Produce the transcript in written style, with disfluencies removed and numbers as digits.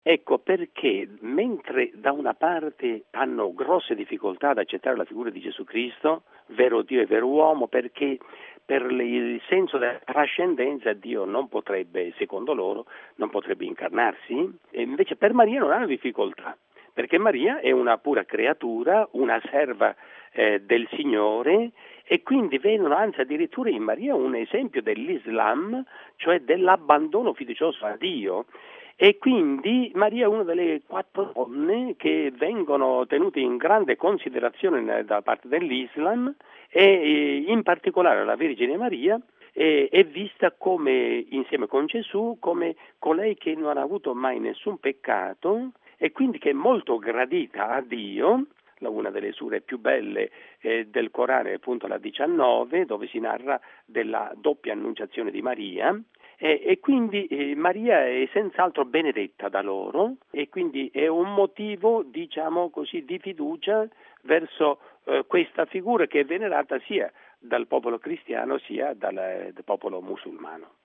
Ecco perché, mentre da una parte hanno grosse difficoltà ad accettare la figura di Gesù Cristo, vero Dio e vero uomo, perché per il senso della trascendenza Dio non potrebbe, secondo loro, non potrebbe incarnarsi, e invece per Maria non hanno difficoltà, perché Maria è una pura creatura, una serva del Signore, e quindi vedono anzi addirittura in Maria un esempio dell'Islam, cioè dell'abbandono fiducioso a Dio. E quindi Maria è una delle 4 donne che vengono tenute in grande considerazione da parte dell'Islam, e in particolare la Vergine Maria è vista come, insieme con Gesù, come colei che non ha avuto mai nessun peccato e quindi che è molto gradita a Dio. Una delle sure più belle del Corano è appunto la 19, dove si narra della doppia annunciazione di Maria. E quindi Maria è senz'altro benedetta da loro, e quindi è un motivo, diciamo così, di fiducia verso questa figura che è venerata sia dal popolo cristiano sia dal popolo musulmano.